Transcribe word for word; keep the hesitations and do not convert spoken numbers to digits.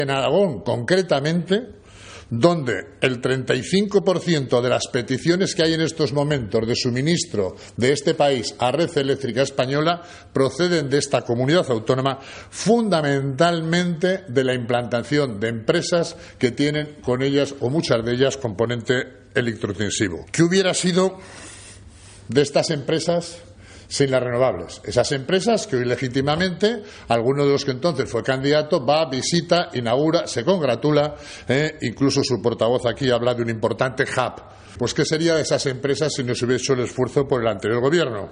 En Aragón, concretamente, donde el treinta y cinco por ciento de las peticiones que hay en estos momentos de suministro de este país a Red Eléctrica Española proceden de esta comunidad autónoma, fundamentalmente de la implantación de empresas que tienen con ellas, o muchas de ellas, componente electrointensivo. ¿Qué hubiera sido de estas empresas sin las renovables? Esas empresas que hoy legítimamente alguno de los que entonces fue candidato va, visita, inaugura, se congratula, eh, incluso su portavoz aquí habla de un importante hub. Pues ¿qué sería de esas empresas si no se hubiera hecho el esfuerzo por el anterior gobierno?